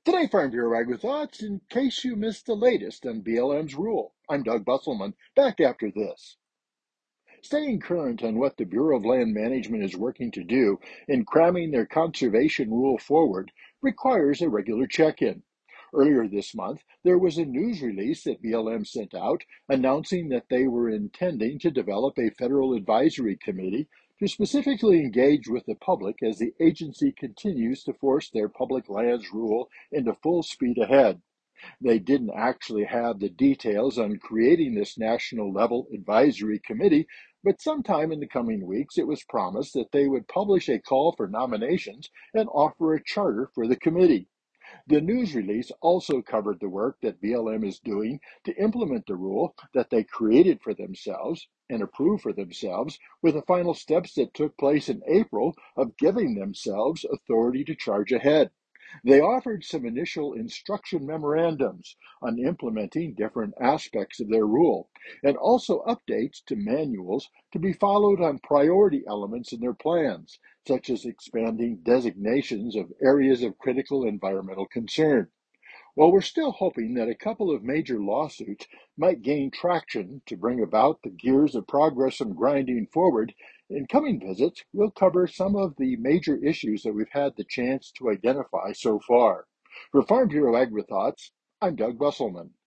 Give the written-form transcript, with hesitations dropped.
Today, Farm Bureau Agri Thoughts, in case you missed the latest on BLM's rule. I'm Doug Busselman, back after this. Staying current on what the Bureau of Land Management is working to do in cramming their conservation rule forward requires a regular check-in. Earlier this month, there was a news release that BLM sent out announcing that they were intending to develop a federal advisory committee to specifically engage with the public as the agency continues to force their public lands rule into full speed ahead. They didn't actually have the details on creating this national level advisory committee, but sometime in the coming weeks it was promised that they would publish a call for nominations and offer a charter for the committee. The news release also covered the work that BLM is doing to implement the rule that they created for themselves and approved for themselves, with the final steps that took place in April of giving themselves authority to charge ahead. They offered some initial instruction memorandums on implementing different aspects of their rule, and also updates to manuals to be followed on priority elements in their plans, such as expanding designations of areas of critical environmental concern. While we're still hoping that a couple of major lawsuits might gain traction to bring about the gears of progress and grinding forward, in coming visits, we'll cover some of the major issues that we've had the chance to identify so far. For Farm Bureau Agri Thoughts, I'm Doug Busselman.